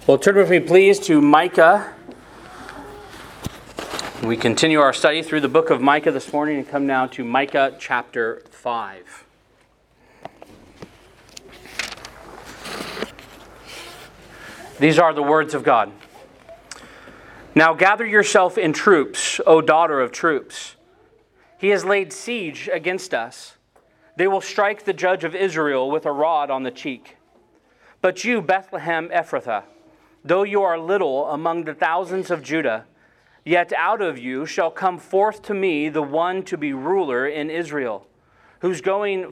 Well, turn with me, please, to Micah. We continue our study through the book of Micah this morning and come now to Micah chapter 5. These are the words of God. Now gather yourself in troops, O daughter of troops. He has laid siege against us. They will strike the judge of Israel with a rod on the cheek. But you, Bethlehem Ephrathah, though you are little among the thousands of Judah, yet out of you shall come forth to me the one to be ruler in Israel, whose goings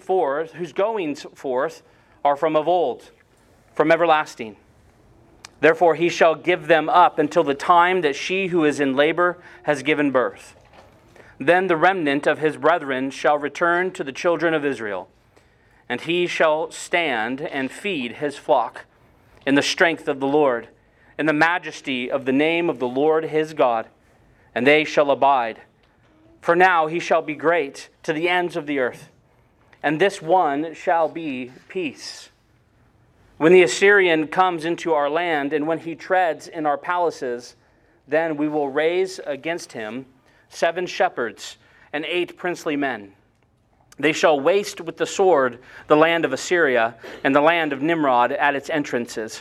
forth are from of old, from everlasting. Therefore he shall give them up until the time that she who is in labor has given birth. Then the remnant of his brethren shall return to the children of Israel, and he shall stand and feed his flock in the strength of the Lord, in the majesty of the name of the Lord his God, and they shall abide. For now he shall be great to the ends of the earth, and this one shall be peace. When the Assyrian comes into our land, and when he treads in our palaces, then we will raise against him 7 shepherds and 8 princely men. They shall waste with the sword the land of Assyria and the land of Nimrod at its entrances.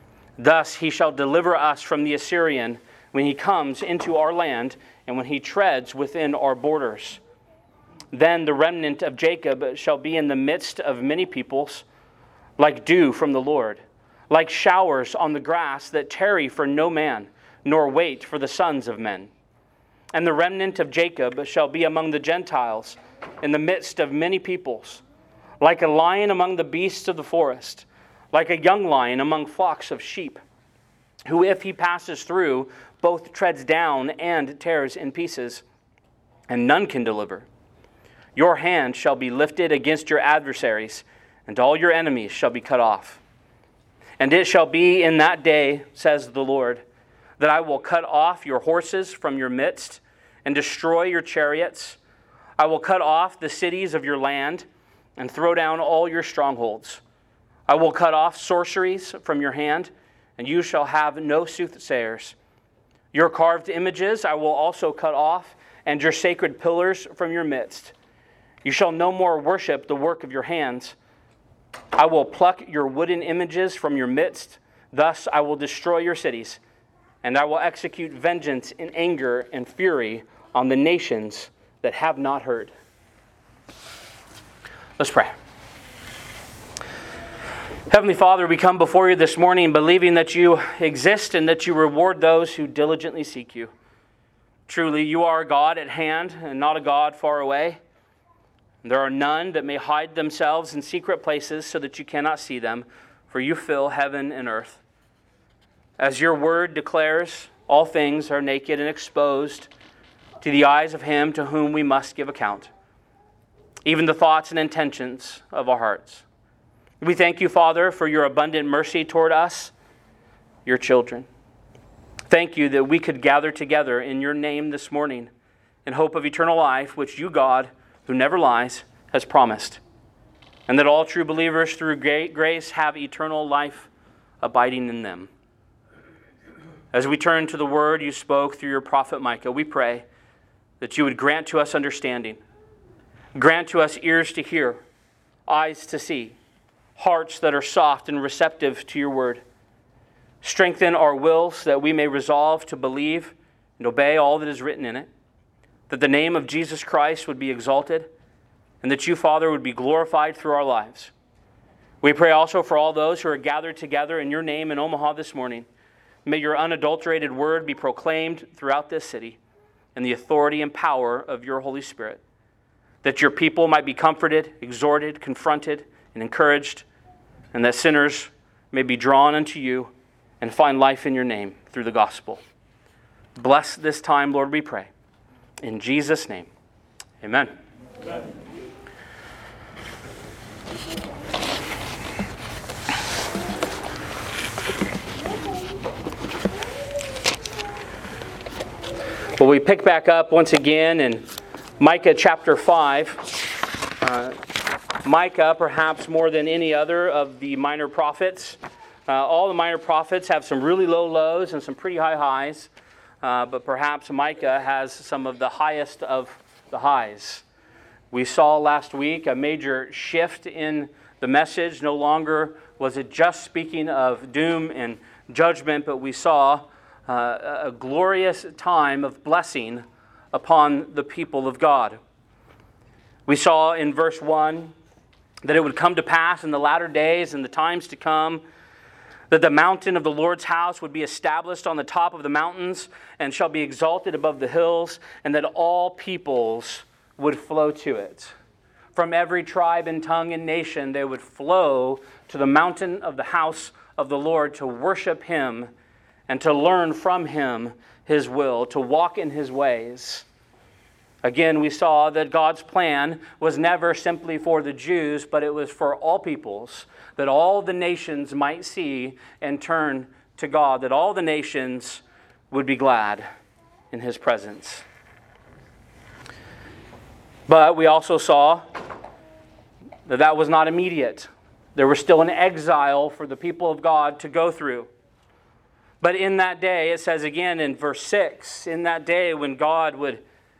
Thus he shall deliver us from the Assyrian when he comes into our land and when he treads within our borders. Then the remnant of Jacob shall be in the midst of many peoples, like dew from the Lord, like showers on the grass that tarry for no man, nor wait for the sons of men. And the remnant of Jacob shall be among the Gentiles, in the midst of many peoples, like a lion among the beasts of the forest, like a young lion among flocks of sheep, who if he passes through, both treads down and tears in pieces, and none can deliver. Your hand shall be lifted against your adversaries, and all your enemies shall be cut off. And it shall be in that day, says the Lord, that I will cut off your horses from your midst, and destroy your chariots. I will cut off the cities of your land, and throw down all your strongholds. I will cut off sorceries from your hand, and you shall have no soothsayers. Your carved images I will also cut off, and your sacred pillars from your midst. You shall no more worship the work of your hands. I will pluck your wooden images from your midst. Thus I will destroy your cities, and I will execute vengeance in anger and fury on the nations that have not heard. Let's pray. Heavenly Father, we come before you this morning believing that you exist and that you reward those who diligently seek you. Truly, you are a God at hand and not a God far away. There are none that may hide themselves in secret places so that you cannot see them, for you fill heaven and earth. As your word declares, all things are naked and exposed to the eyes of him to whom we must give account, even the thoughts and intentions of our hearts. We thank you, Father, for your abundant mercy toward us, your children. Thank you that we could gather together in your name this morning in hope of eternal life, which you, God, who never lies, has promised, and that all true believers through grace have eternal life abiding in them. As we turn to the word you spoke through your prophet Micah, we pray that you would grant to us understanding, grant to us ears to hear, eyes to see, hearts that are soft and receptive to your word. Strengthen our wills that we may resolve to believe and obey all that is written in it, that the name of Jesus Christ would be exalted, and that you, Father, would be glorified through our lives. We pray also for all those who are gathered together in your name in Omaha this morning. May your unadulterated word be proclaimed throughout this city in the authority and power of your Holy Spirit, that your people might be comforted, exhorted, confronted, and encouraged, and that sinners may be drawn unto you and find life in your name through the gospel. Bless this time, Lord, we pray. In Jesus' name, amen. Amen. Well, we pick back up once again in Micah chapter 5. Micah, perhaps more than any other of the minor prophets, All the minor prophets have some really low lows and some pretty high highs, but perhaps Micah has some of the highest of the highs. We saw last week a major shift in the message. No longer was it just speaking of doom and judgment, but we saw a glorious time of blessing upon the people of God. We saw in verse 1 that it would come to pass in the latter days and the times to come that the mountain of the Lord's house would be established on the top of the mountains and shall be exalted above the hills, and that all peoples would flow to it. From every tribe and tongue and nation they would flow to the mountain of the house of the Lord to worship Him and to learn from Him His will, to walk in His ways. Again, we saw that God's plan was never simply for the Jews, but it was for all peoples, that all the nations might see and turn to God, that all the nations would be glad in His presence. But we also saw that that was not immediate. There was still an exile for the people of God to go through. But in that day, it says again in verse 6, in that day when God would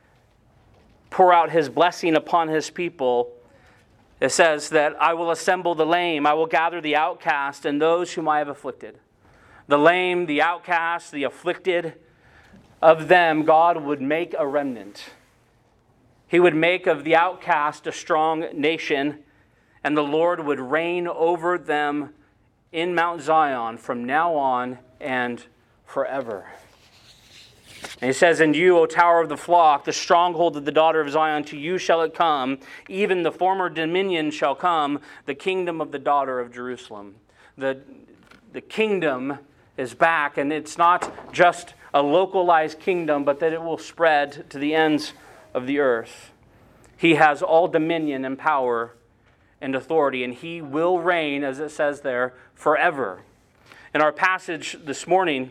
pour out His blessing upon His people, it says that I will assemble the lame, I will gather the outcast and those whom I have afflicted. The lame, the outcast, the afflicted, of them God would make a remnant. He would make of the outcast a strong nation, and the Lord would reign over them in Mount Zion from now on and forever. And He says, and you, O tower of the flock, the stronghold of the daughter of Zion, to you shall it come. Even the former dominion shall come, the kingdom of the daughter of Jerusalem. The kingdom is back, and it's not just a localized kingdom, but that it will spread to the ends of the earth. He has all dominion and power and authority, and He will reign, as it says there, forever. In our passage this morning,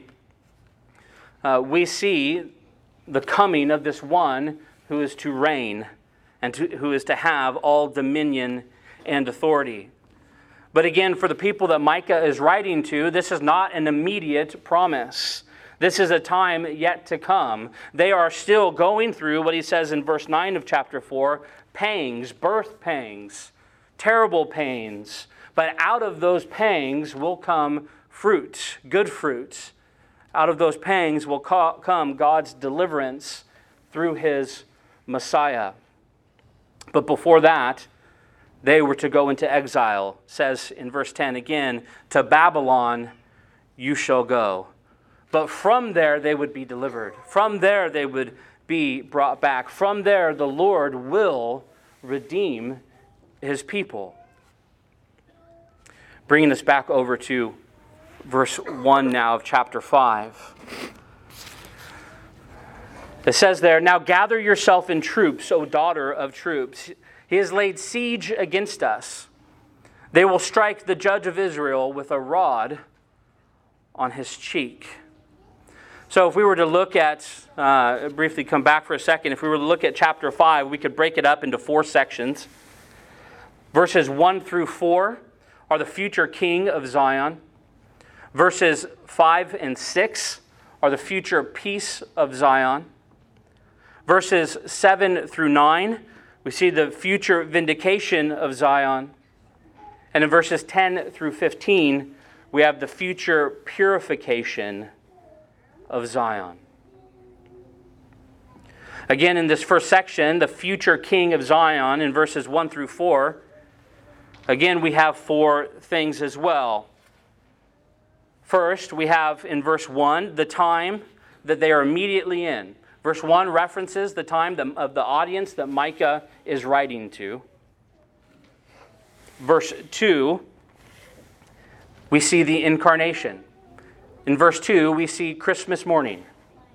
we see the coming of this one who is to reign and who is to have all dominion and authority. But again, for the people that Micah is writing to, this is not an immediate promise. This is a time yet to come. They are still going through what he says in verse 9 of chapter 4, pangs, birth pangs, terrible pains. But out of those pangs will come fruit, good fruit. Out of those pangs will come God's deliverance through His Messiah. But before that, they were to go into exile. It says in verse 10 again, to Babylon you shall go. But from there they would be delivered. From there they would be brought back. From there the Lord will redeem His people. Bringing us back over to verse 1 now of chapter 5. It says there, now gather yourself in troops, O daughter of troops. He has laid siege against us. They will strike the judge of Israel with a rod on his cheek. So if we were to look at, briefly come back for a second, if we were to look at chapter 5, we could break it up into 4 sections. Verses 1 through 4 are the future king of Zion. Verses 5 and 6 are the future peace of Zion. Verses 7 through 9, we see the future vindication of Zion. And in verses 10 through 15, we have the future purification of Zion. Again, in this first section, the future king of Zion, in verses 1 through 4, again, we have 4 things as well. First, we have in verse 1 the time that they are immediately in. Verse 1 references the time of the audience that Micah is writing to. Verse 2, we see the incarnation. In verse 2, we see Christmas morning.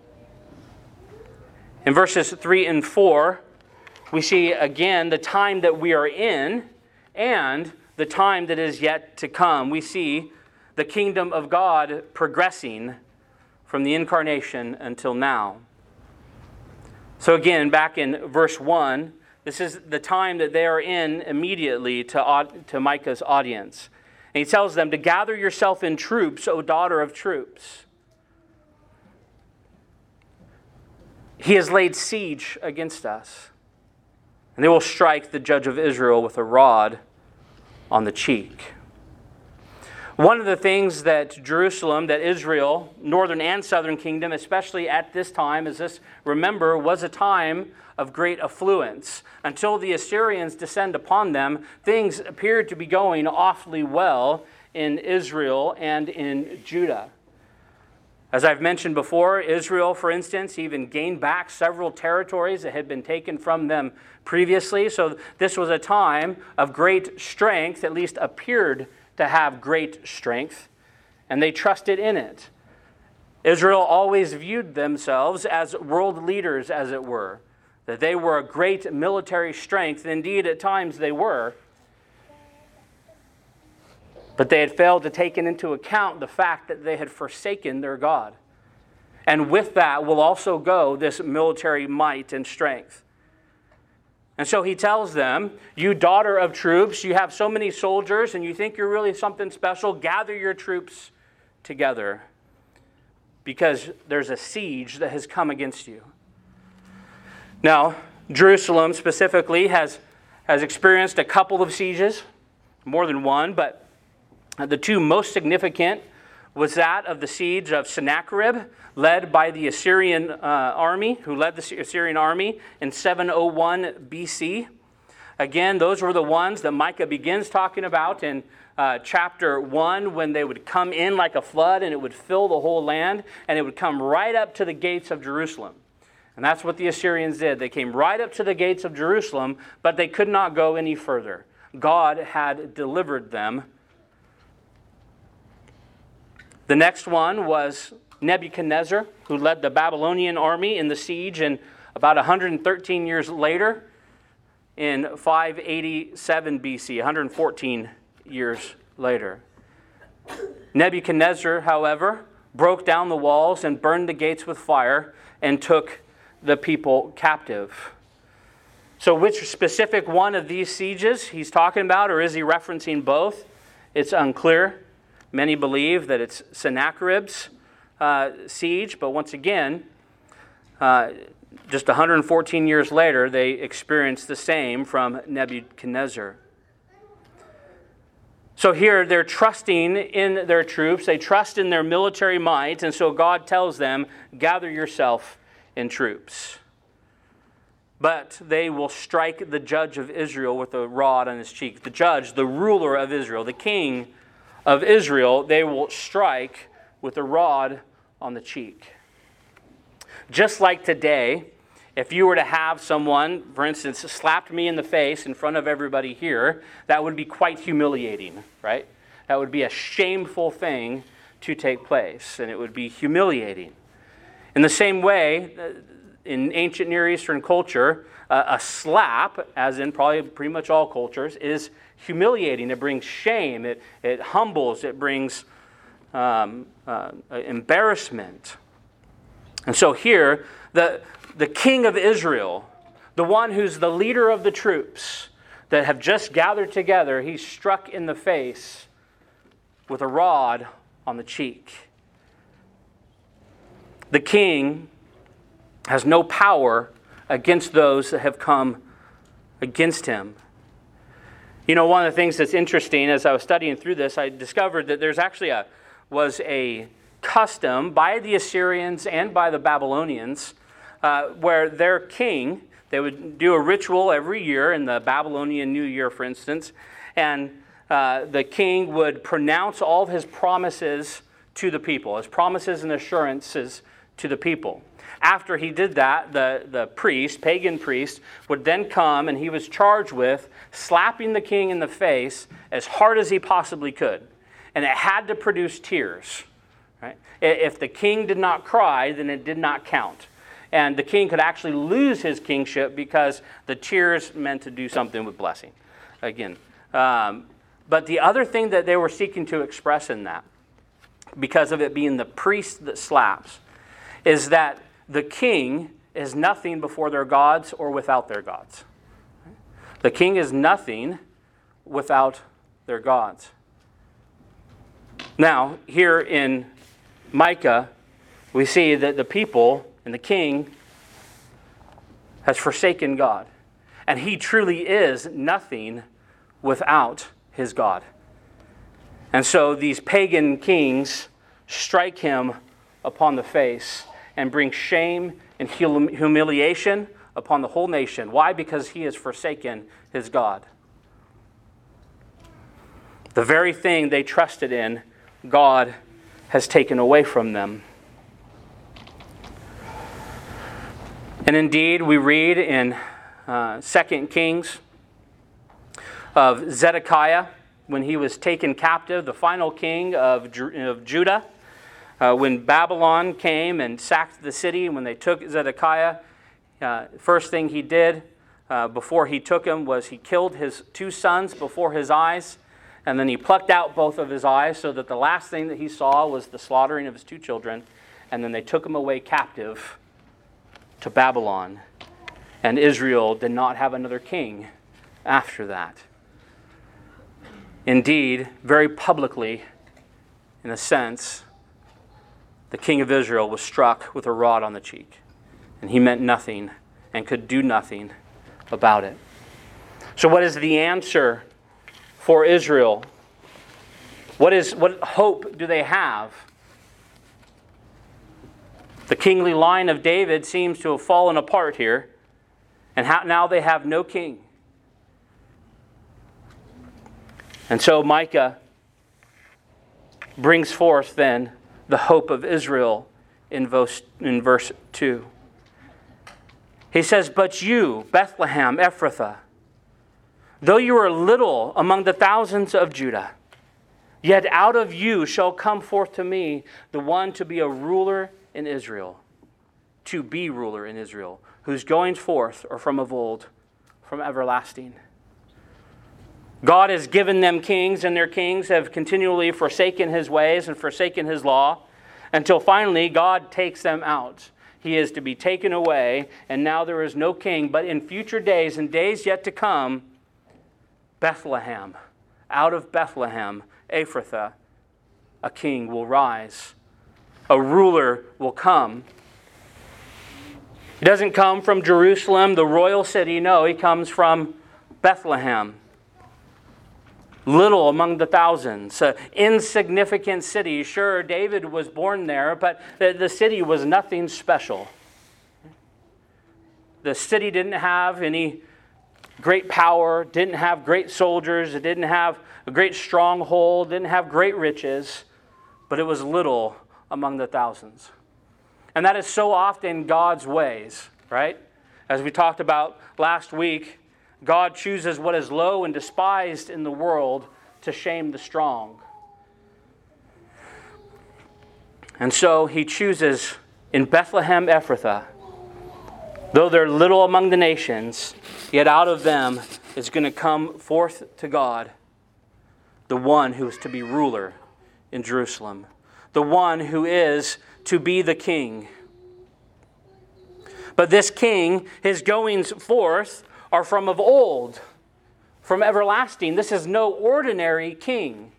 In verses 3 and 4, we see again the time that we are in and the time that is yet to come. We see the kingdom of God progressing from the incarnation until now. So again, back in verse 1, this is the time that they are in immediately to Micah's audience. And he tells them to gather yourself in troops, O daughter of troops. He has laid siege against us, and they will strike the judge of Israel with a rod on the cheek. One of the things that Jerusalem, that Israel, northern and southern kingdom, especially at this time, as this, remember, was a time of great affluence. Until the Assyrians descend upon them, things appeared to be going awfully well in Israel and in Judah. As I've mentioned before, Israel, for instance, even gained back several territories that had been taken from them previously. So this was a time of great strength, at least appeared to have great strength, and they trusted in it. Israel always viewed themselves as world leaders, as it were, that they were a great military strength. Indeed, at times they were. But they had failed to take into account the fact that they had forsaken their God. And with that will also go this military might and strength. And so he tells them, you daughter of troops, you have so many soldiers and you think you're really something special, gather your troops together because there's a siege that has come against you. Now, Jerusalem specifically has experienced a couple of sieges, more than one, but the two most significant was that of the siege of Sennacherib, led by the Assyrian army, who led the Assyrian army in 701 BC. Again, those were the ones that Micah begins talking about in chapter 1, when they would come in like a flood and it would fill the whole land, and it would come right up to the gates of Jerusalem. And that's what the Assyrians did. They came right up to the gates of Jerusalem, but they could not go any further. God had delivered them. The next one was Nebuchadnezzar, who led the Babylonian army in the siege, and about 113 years later, in 587 BC, 114 years later. Nebuchadnezzar, however, broke down the walls and burned the gates with fire and took the people captive. So which specific one of these sieges he's talking about, or is he referencing both? It's unclear. Many believe that it's Sennacherib's siege, but once again, just 114 years later, they experienced the same from Nebuchadnezzar. So here, they're trusting in their troops, they trust in their military might, and so God tells them, gather yourself in troops. But they will strike the judge of Israel with a rod on his cheek. The judge, the ruler of Israel, the king of Israel, they will strike with a rod on the cheek. Just like today, if you were to have someone, for instance, slapped me in the face in front of everybody here, that would be quite humiliating, right? That would be a shameful thing to take place, and it would be humiliating. In the same way, in ancient Near Eastern culture, a slap, as in probably pretty much all cultures, is humiliating. It brings shame. It humbles. It brings embarrassment. And so here, the king of Israel, the one who's the leader of the troops that have just gathered together, he's struck in the face with a rod on the cheek. The king has no power against those that have come against him. You know, one of the things that's interesting, as I was studying through this, I discovered that there's actually was a custom by the Assyrians and by the Babylonians where their king, they would do a ritual every year in the Babylonian New Year, for instance, and the king would pronounce all of his promises to the people, his promises and assurances to the people. After he did that, the priest, pagan priest, would then come and he was charged with slapping the king in the face as hard as he possibly could. And it had to produce tears. Right? If the king did not cry, then it did not count. And the king could actually lose his kingship because the tears meant to do something with blessing. Again. But the other thing that they were seeking to express in that, because of it being the priest that slaps, is that the king is nothing before their gods or without their gods. The king is nothing without their gods. Now, here in Micah, we see that the people and the king has forsaken God. And he truly is nothing without his God. And so these pagan kings strike him upon the face and bring shame and humiliation upon the whole nation. Why? Because he has forsaken his God. The very thing they trusted in, God has taken away from them. And indeed, we read in 2 Kings of Zedekiah, when he was taken captive, the final king of Judah, when Babylon came and sacked the city, when they took Zedekiah, first thing he did before he took him was he killed his 2 sons before his eyes, and then he plucked out both of his eyes so that the last thing that he saw was the slaughtering of his 2 children, and then they took him away captive to Babylon. And Israel did not have another king after that. Indeed, very publicly, in a sense, the king of Israel was struck with a rod on the cheek. And he meant nothing and could do nothing about it. So what is the answer for Israel? What hope do they have? The kingly line of David seems to have fallen apart here. And now they have no king. And so Micah brings forth then the hope of Israel in verse 2. He says, "But you, Bethlehem Ephrathah, though you are little among the thousands of Judah, yet out of you shall come forth to me the one to be a ruler in Israel, to be ruler in Israel, whose goings forth are from of old, from everlasting." God has given them kings, and their kings have continually forsaken his ways and forsaken his law, until finally God takes them out. He is to be taken away, and now there is no king. But in future days and days yet to come, Bethlehem, out of Bethlehem, Ephrathah, a king will rise. A ruler will come. He doesn't come from Jerusalem, the royal city. No, he comes from Bethlehem. Little among the thousands. Insignificant city. Sure, David was born there, but the city was nothing special. The city didn't have any great power, didn't have great soldiers, it didn't have a great stronghold, didn't have great riches, but it was little among the thousands. And that is so often God's ways, right? As we talked about last week, God chooses what is low and despised in the world to shame the strong. And so he chooses in Bethlehem Ephrathah, though they're little among the nations, yet out of them is going to come forth to God the one who is to be ruler in Jerusalem, the one who is to be the king. But this king, his goings forth are from of old, from everlasting. This is no ordinary king.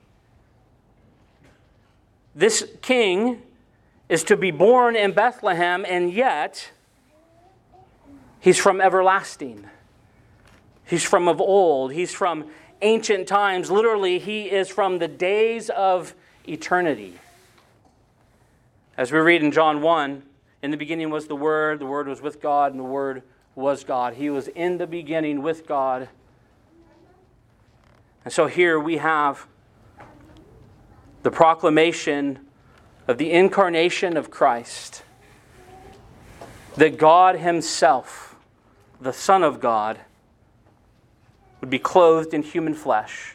This king is to be born in Bethlehem, and yet he's from everlasting. He's from of old. He's from ancient times. Literally, he is from the days of eternity. As we read in John 1, in the beginning was the Word was with God, and the Word was God. He was in the beginning with God. And so here we have the proclamation of the incarnation of Christ, that God himself, the Son of God, would be clothed in human flesh,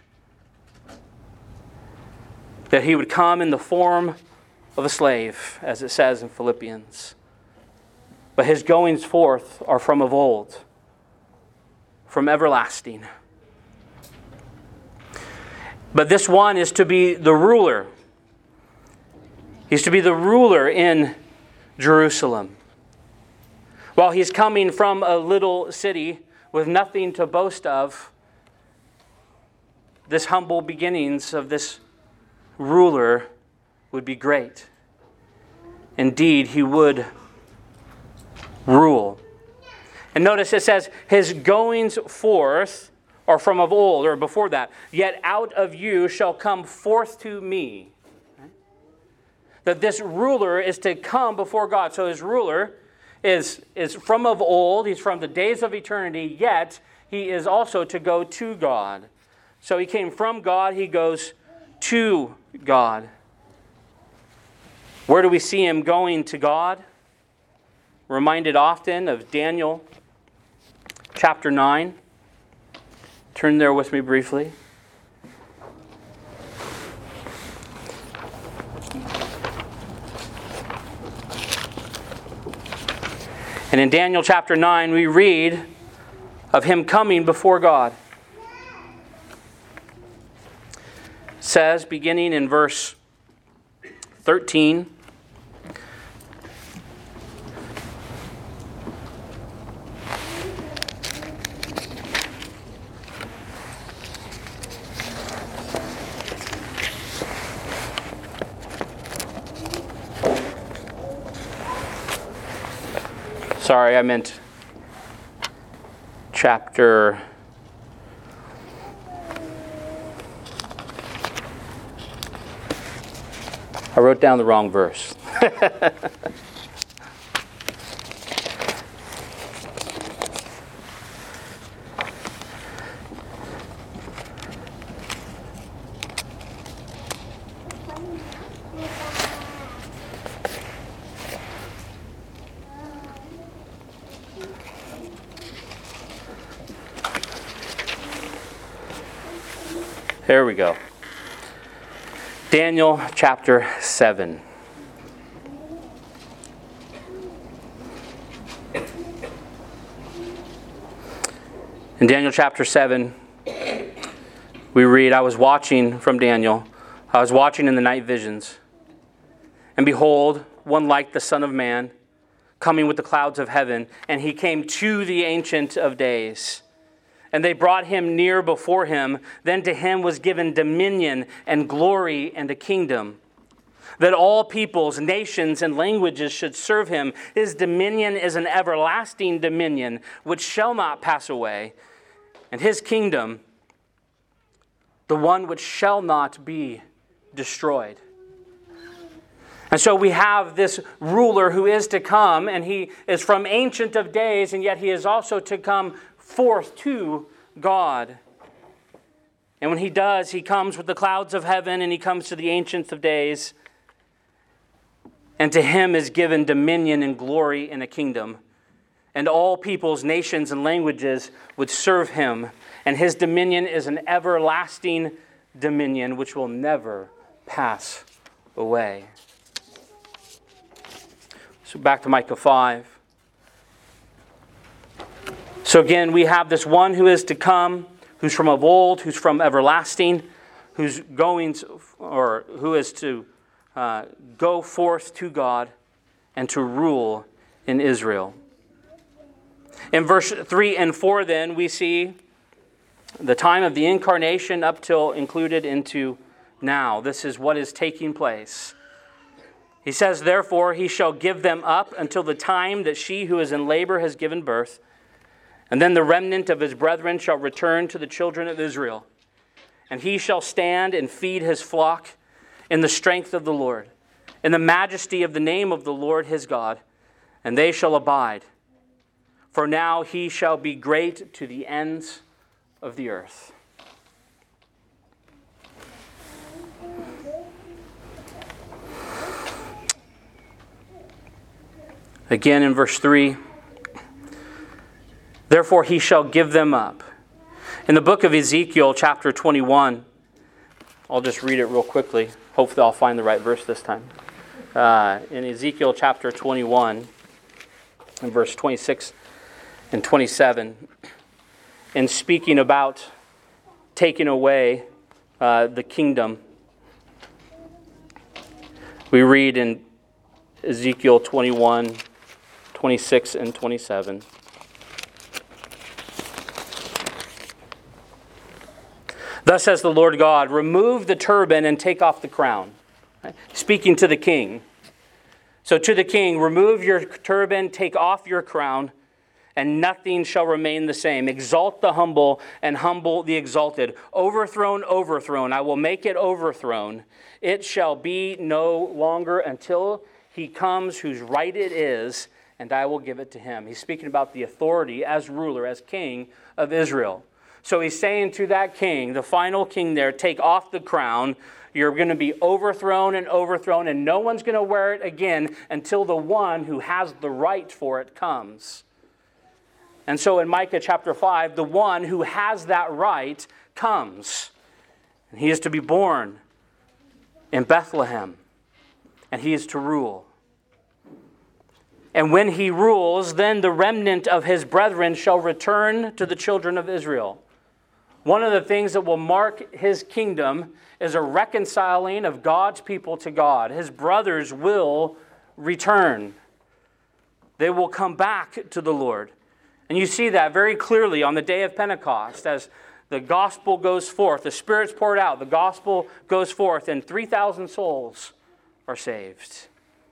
that he would come in the form of a slave, as it says in Philippians. But his goings forth are from of old, from everlasting. But this one is to be the ruler. He's to be the ruler in Jerusalem. While he's coming from a little city with nothing to boast of, this humble beginnings of this ruler would be great. Indeed, he would rule. And notice it says, his goings forth are from of old, or before that. Yet out of you shall come forth to me. That this ruler is to come before God. So his ruler is from of old. He's from the days of eternity, yet he is also to go to God. So he came from God, he goes to God. Where do we see him going to God? Reminded often of Daniel chapter 9. Turn there with me briefly. And in Daniel chapter 9, we read of him coming before God. It says, beginning in verse 13, sorry, I meant chapter... I wrote down the wrong verse. There we go. Daniel chapter 7. In Daniel chapter 7, we read, I was watching from Daniel. I was watching in the night visions. And behold, one like the Son of Man, coming with the clouds of heaven, and he came to the Ancient of Days. And they brought him near before him. Then to him was given dominion and glory and a kingdom, that all peoples, nations, and languages should serve him. His dominion is an everlasting dominion which shall not pass away, and his kingdom, the one which shall not be destroyed. And so we have this ruler who is to come, and he is from Ancient of Days, and yet he is also to come forth to God. And when he does, he comes with the clouds of heaven, and he comes to the Ancient of Days. And to him is given dominion and glory and a kingdom. And all peoples, nations, and languages would serve him. And his dominion is an everlasting dominion which will never pass away. So back to Micah 5. So again, we have this one who is to come, who's from of old, who's from everlasting, who's going to, or who is to go forth to God and to rule in Israel. In verse 3 and 4 then, we see the time of the incarnation up till included into now. This is what is taking place. He says, therefore, he shall give them up until the time that she who is in labor has given birth. And then the remnant of his brethren shall return to the children of Israel. And he shall stand and feed his flock in the strength of the Lord, in the majesty of the name of the Lord his God. And they shall abide. For now he shall be great to the ends of the earth. Again in verse 3, therefore he shall give them up. In the book of Ezekiel, chapter 21, I'll just read it real quickly. Hopefully I'll find the right verse this time. In Ezekiel chapter 21, in verse 26 and 27, in speaking about taking away the kingdom, we read in Ezekiel 21, 26 and 27. Thus says the Lord God, remove the turban and take off the crown. Right? Speaking to the king. So to the king, remove your turban, take off your crown, and nothing shall remain the same. Exalt the humble and humble the exalted. Overthrown, overthrown. I will make it overthrown. It shall be no longer until he comes whose right it is, and I will give it to him. He's speaking about the authority as ruler, as king of Israel. So he's saying to that king, the final king there, take off the crown. You're going to be overthrown, and no one's going to wear it again until the one who has the right for it comes. And so in Micah chapter 5, the one who has that right comes. And he is to be born in Bethlehem, and he is to rule. And when he rules, then the remnant of his brethren shall return to the children of Israel. One of the things that will mark his kingdom is a reconciling of God's people to God. His brothers will return. They will come back to the Lord. And you see that very clearly on the day of Pentecost as the gospel goes forth. The Spirit's poured out. The gospel goes forth and 3,000 souls are saved.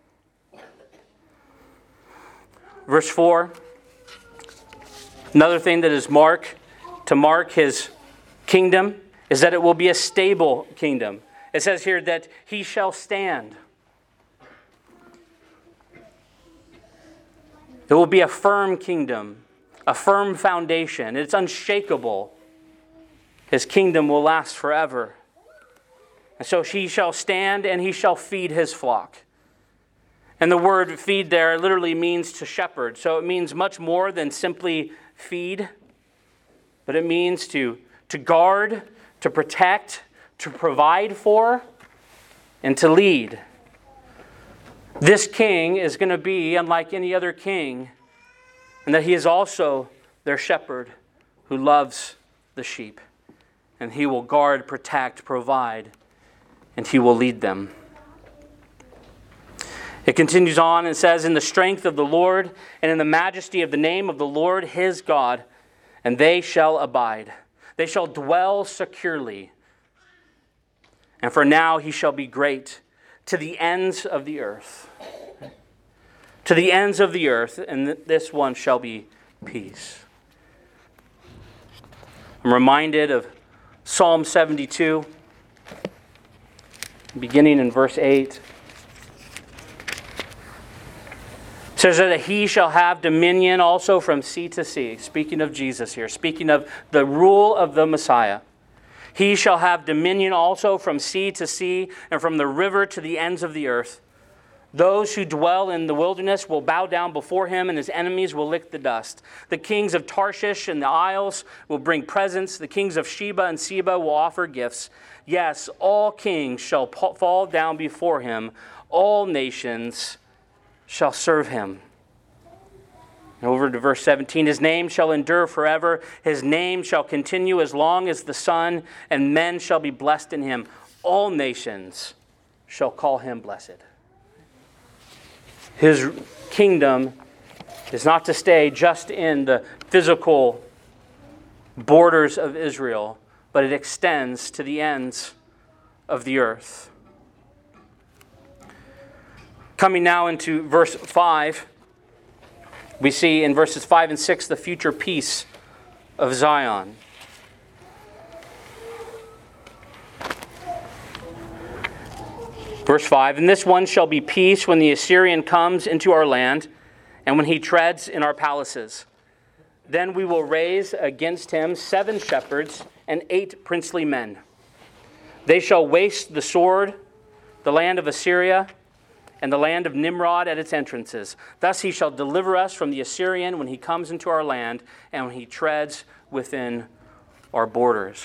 Verse 4. Another thing that is to mark his kingdom is that it will be a stable kingdom. It says here that he shall stand. It will be a firm kingdom, a firm foundation. It's unshakable. His kingdom will last forever. And so he shall stand and he shall feed his flock. And the word feed there literally means to shepherd. So it means much more than simply feed, but it means to guard, to protect, to provide for, and to lead. This king is going to be unlike any other king, and that he is also their shepherd who loves the sheep. And he will guard, protect, provide, and he will lead them. It continues on and says, in the strength of the Lord and in the majesty of the name of the Lord his God, and they shall abide. They shall dwell securely. And for now he shall be great to the ends of the earth. To the ends of the earth, and this one shall be peace. I'm reminded of Psalm 72, beginning in verse 8. It says that he shall have dominion also from sea to sea. Speaking of Jesus here, speaking of the rule of the Messiah. He shall have dominion also from sea to sea and from the river to the ends of the earth. Those who dwell in the wilderness will bow down before him, and his enemies will lick the dust. The kings of Tarshish and the isles will bring presents. The kings of Sheba and Seba will offer gifts. Yes, all kings shall fall down before him. All nations shall serve him. And over to verse 17, his name shall endure forever. His name shall continue as long as the sun, and men shall be blessed in him. All nations shall call him blessed. His kingdom is not to stay just in the physical borders of Israel, but it extends to the ends of the earth. Coming now into verse 5, we see in verses 5 and 6 the future peace of Zion. Verse 5, and this one shall be peace when the Assyrian comes into our land, and when he treads in our palaces. Then we will raise against him 7 shepherds and 8 princely men. They shall waste the sword, the land of Assyria, and the land of Nimrod at its entrances. Thus he shall deliver us from the Assyrian when he comes into our land, and when he treads within our borders.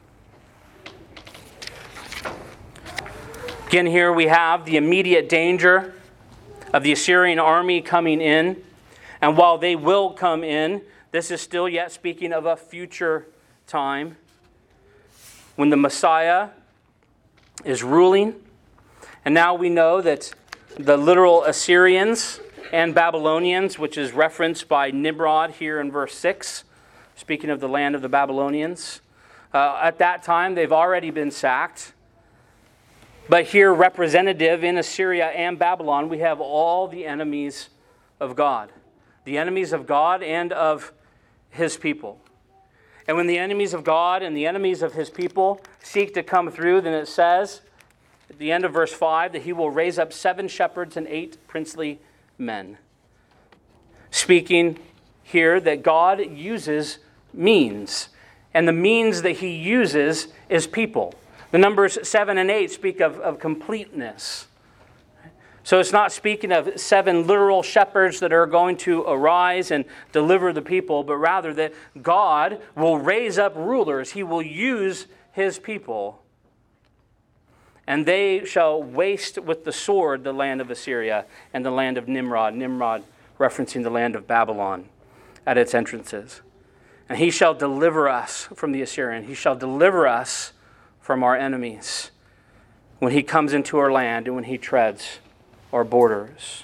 Again, here we have the immediate danger of the Assyrian army coming in. And while they will come in, this is still yet speaking of a future time when the Messiah is ruling. And now we know that the literal Assyrians and Babylonians, which is referenced by Nimrod here in verse 6, speaking of the land of the Babylonians, At that time, they've already been sacked. But here, representative in Assyria and Babylon, we have all the enemies of God. The enemies of God and of his people. And when the enemies of God and the enemies of his people seek to come through, then it says at the end of verse 5 that he will raise up 7 shepherds and 8 princely men. Speaking here that God uses means. And the means that he uses is people. The numbers 7 and 8 speak of completeness. So it's not speaking of 7 literal shepherds that are going to arise and deliver the people, but rather that God will raise up rulers. He will use his people. And they shall waste with the sword the land of Assyria and the land of Nimrod. Nimrod referencing the land of Babylon at its entrances. And he shall deliver us from the Assyrian. He shall deliver us from our enemies when he comes into our land and when he treads our borders.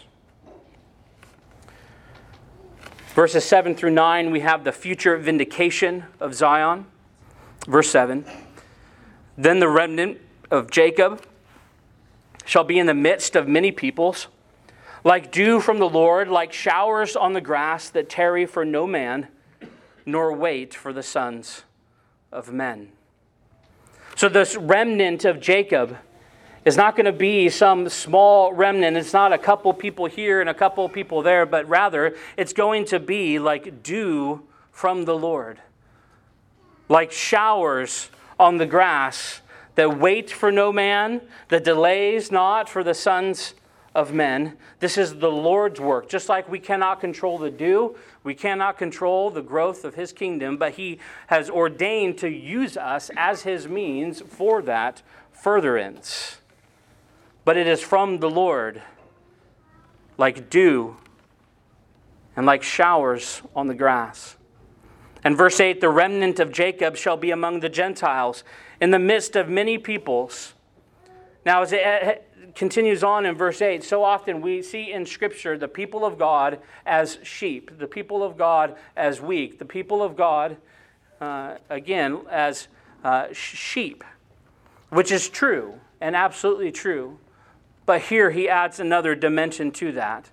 Verses 7 through 9, we have the future vindication of Zion. Verse 7, then the remnant of Jacob shall be in the midst of many peoples, like dew from the Lord, like showers on the grass that tarry for no man, nor wait for the sons of men. So this remnant of Jacob is not going to be some small remnant. It's not a couple people here and a couple people there, but rather it's going to be like dew from the Lord, like showers on the grass that wait for no man, that delays not for the sons of men. This is the Lord's work. Just like we cannot control the dew, we cannot control the growth of his kingdom, but he has ordained to use us as his means for that furtherance. But it is from the Lord, like dew and like showers on the grass. And verse 8, the remnant of Jacob shall be among the Gentiles, in the midst of many peoples. Now, as it continues on in verse 8, so often we see in Scripture the people of God as sheep, the people of God as weak, the people of God, again, as sheep, which is true and absolutely true. But here he adds another dimension to that.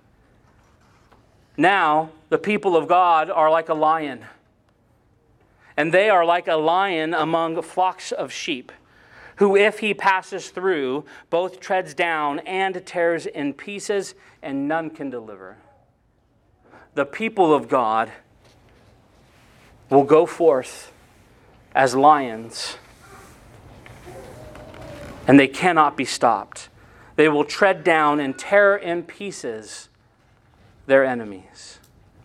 Now, the people of God are like a lion. And they are like a lion among flocks of sheep, who if he passes through, both treads down and tears in pieces, and none can deliver. The people of God will go forth as lions, and they cannot be stopped. They will tread down and tear in pieces their enemies,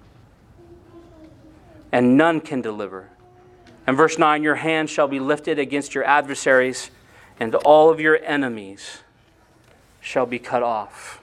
and none can deliver. And verse 9, your hand shall be lifted against your adversaries, and all of your enemies shall be cut off.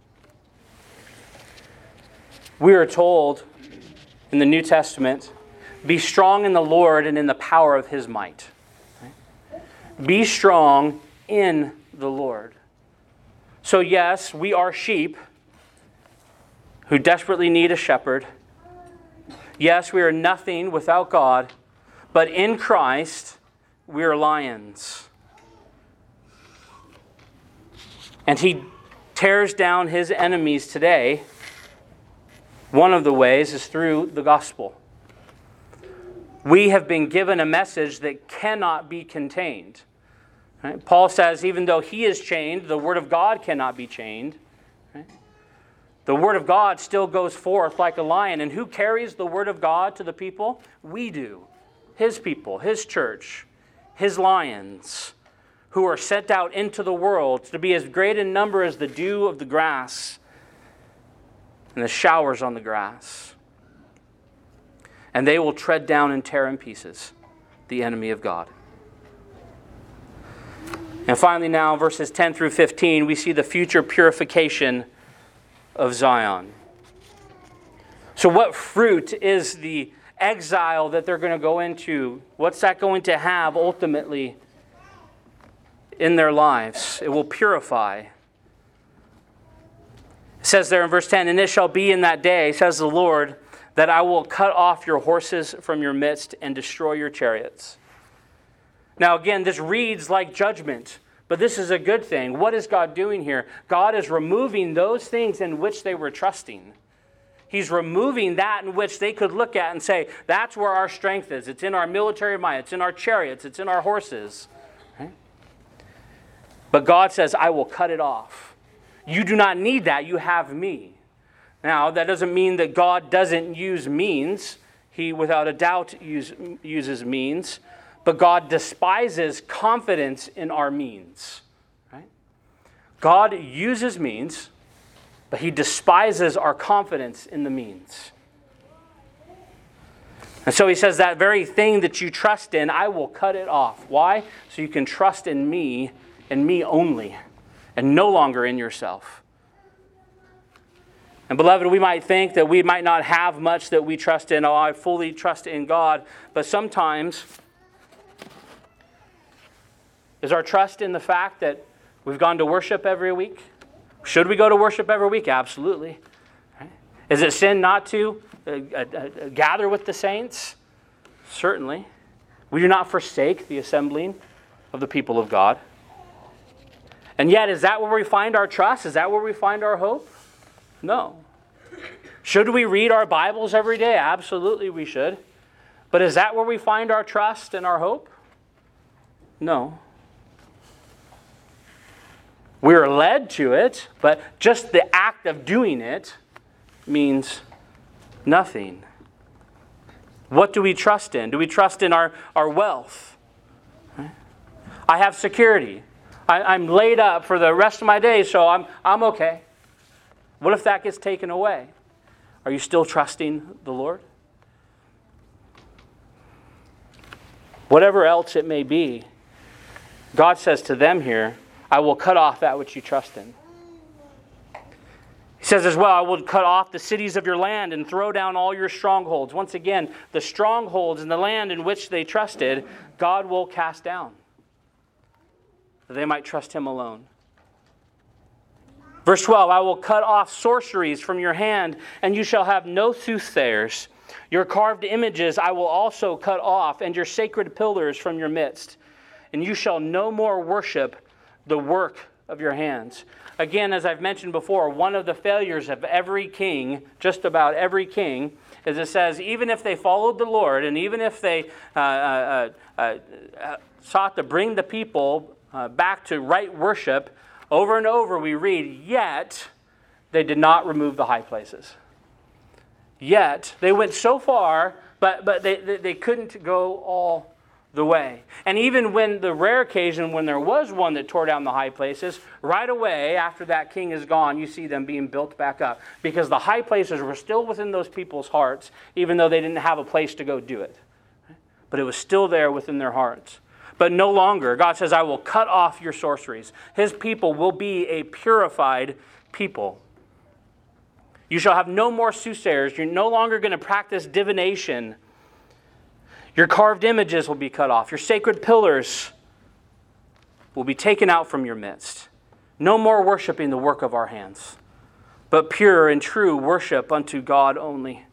We are told in the New Testament, be strong in the Lord and in the power of his might. Be strong in the Lord. So yes, we are sheep who desperately need a shepherd. Yes, we are nothing without God, but in Christ, we are lions. And he tears down his enemies today. One of the ways is through the gospel. We have been given a message that cannot be contained. Right? Paul says, even though he is chained, the word of God cannot be chained. Right? The word of God still goes forth like a lion. And who carries the word of God to the people? We do. His people, his church, his lions, who are sent out into the world to be as great in number as the dew of the grass and the showers on the grass. And they will tread down and tear in pieces the enemy of God. And finally now, verses 10 through 15, we see the future purification of Zion. So what fruit is the exile that they're going to go into? What's that going to have ultimately in their lives? It will purify. It says there in verse 10, and it shall be in that day, says the Lord, that I will cut off your horses from your midst and destroy your chariots. Now again, this reads like judgment, but this is a good thing. What is God doing here? God is removing those things in which they were trusting. He's removing that in which they could look at and say, that's where our strength is. It's in our military might. It's in our chariots. It's in our horses. Right? But God says, I will cut it off. You do not need that. You have me. Now, that doesn't mean that God doesn't use means. He, without a doubt, uses means. But God despises confidence in our means. Right? God uses means, but He despises our confidence in the means. And so He says, that very thing that you trust in, I will cut it off. Why? So you can trust in me and me only, and no longer in yourself. And beloved, we might think that we might not have much that we trust in. Oh, I fully trust in God. But sometimes, is our trust in the fact that we've gone to worship every week? Should we go to worship every week? Absolutely. Is it sin not to gather with the saints? Certainly. We do not forsake the assembling of the people of God. And yet, is that where we find our trust? Is that where we find our hope? No. Should we read our Bibles every day? Absolutely we should. But is that where we find our trust and our hope? No. We are led to it, but just the act of doing it means nothing. What do we trust in? Do we trust in our wealth? I have security. I'm laid up for the rest of my days, so I'm okay. What if that gets taken away? Are you still trusting the Lord? Whatever else it may be, God says to them here, I will cut off that which you trust in. He says as well, I will cut off the cities of your land and throw down all your strongholds. Once again, the strongholds in the land in which they trusted, God will cast down, that they might trust Him alone. Verse 12, I will cut off sorceries from your hand, and you shall have no soothsayers. Your carved images I will also cut off, and your sacred pillars from your midst. And you shall no more worship the work of your hands. Again, as I've mentioned before, one of the failures of every king, just about every king, is it says, even if they followed the Lord, and even if they sought to bring the people back to right worship, over and over we read, yet they did not remove the high places. Yet they went so far, but they couldn't go all the way. And even when the rare occasion when there was one that tore down the high places, right away after that king is gone, you see them being built back up. Because the high places were still within those people's hearts, even though they didn't have a place to go do it. But it was still there within their hearts. But no longer. God says, I will cut off your sorceries. His people will be a purified people. You shall have no more soothsayers. You're no longer going to practice divination. Your carved images will be cut off. Your sacred pillars will be taken out from your midst. No more worshiping the work of our hands, but pure and true worship unto God only.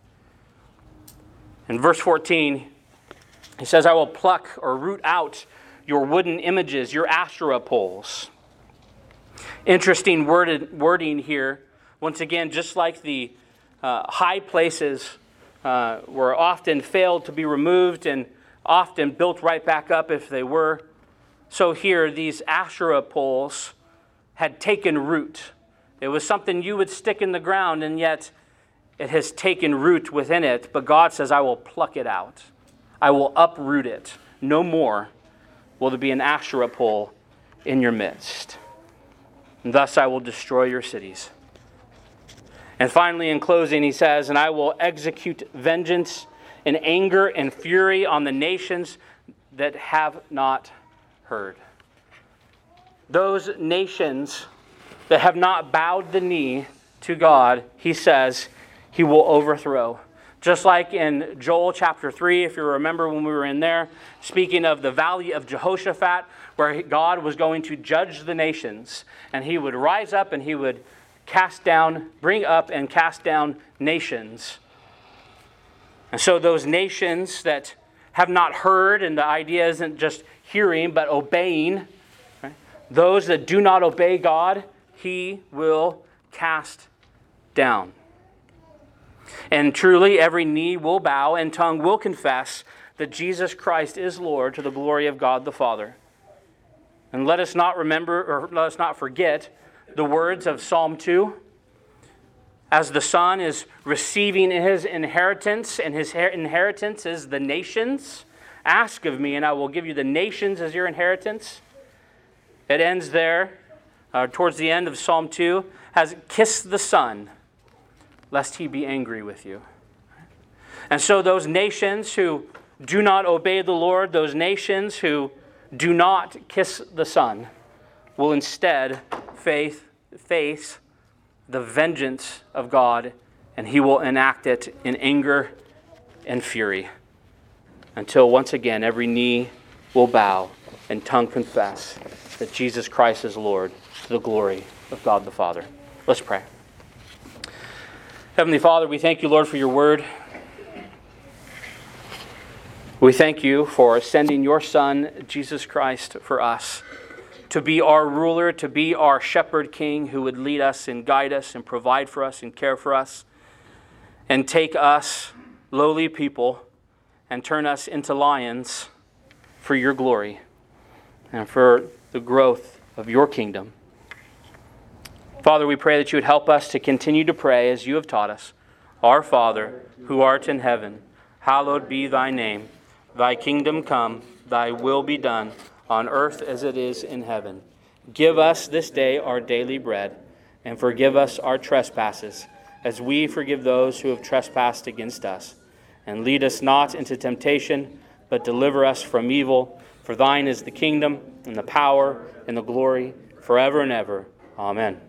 In verse 14, he says, I will pluck or root out your wooden images, your Asherah poles. Interesting wording here. Once again, just like the high places were often failed to be removed and often built right back up if they were, so here these Asherah poles had taken root. It was something you would stick in the ground, and yet it has taken root within it. But God says, I will pluck it out. I will uproot it. No more will there be an Asherah pole in your midst. And thus I will destroy your cities. And finally, in closing, he says, and I will execute vengeance and anger and fury on the nations that have not heard. Those nations that have not bowed the knee to God, he says, he will overthrow. Just like in Joel chapter 3, if you remember when we were in there, speaking of the valley of Jehoshaphat, where God was going to judge the nations. And he would rise up and he would bring up and cast down nations. And so those nations that have not heard, and the idea isn't just hearing but obeying, right? Those that do not obey God, he will cast down. And truly every knee will bow and tongue will confess that Jesus Christ is Lord, to the glory of God the Father. And let us not forget the words of Psalm 2. As the Son is receiving his inheritance, and his inheritance is the nations, ask of me and I will give you the nations as your inheritance. It ends there, towards the end of Psalm 2, has kiss the Son, lest he be angry with you. And so those nations who do not obey the Lord, those nations who do not kiss the Son, will instead face the vengeance of God, and he will enact it in anger and fury, until once again every knee will bow and tongue confess that Jesus Christ is Lord, to the glory of God the Father. Let's pray. Heavenly Father, we thank you, Lord, for your word. We thank you for sending your Son, Jesus Christ, for us, to be our ruler, to be our shepherd king who would lead us and guide us and provide for us and care for us, and take us, lowly people, and turn us into lions for your glory and for the growth of your kingdom. Father, we pray that you would help us to continue to pray as you have taught us. Our Father, who art in heaven, hallowed be thy name. Thy kingdom come, thy will be done, on earth as it is in heaven. Give us this day our daily bread, and forgive us our trespasses, as we forgive those who have trespassed against us. And lead us not into temptation, but deliver us from evil. For thine is the kingdom, and the power, and the glory, forever and ever. Amen.